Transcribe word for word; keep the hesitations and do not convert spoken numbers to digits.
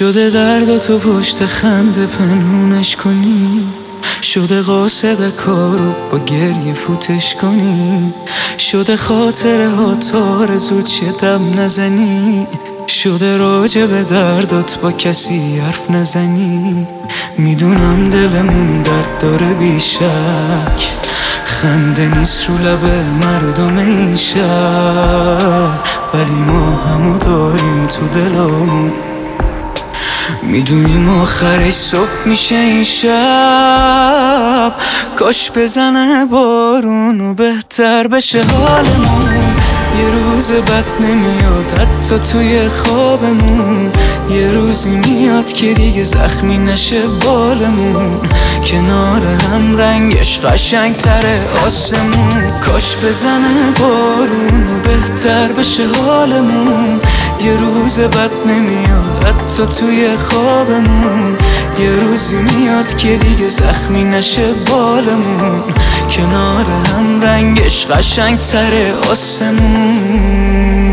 شده درد تو پشت خنده پنهونش کنی، شده قاصد کارو با گریه فوتش کنی، شده خاطره ها تا آرزوت شه دم نزنی، شده راجع به دردات با کسی حرف نزنی. میدونم دلمون درد داره بیشک، خنده نیست رو لب مردم این شهر، ولی ما همو داریم تو دلامون. میدونیم آخرش صبح میشه این شب، کاش بزنه بارون و بهتر بشه حالمون. یه روز بد نمیاد حتی توی خوابمون، یه روزی میاد که دیگه زخمی نشه بالمون. کنار هم رنگش قشنگ تره آسمون، کاش بزنه بارون و بهتر بشه حالمون. یه روز بد نمیاد حتی توی خوابمون، یه روزی میاد که دیگه زخمی نشه بالمون. کنار هم رنگش قشنگ تره آسمون.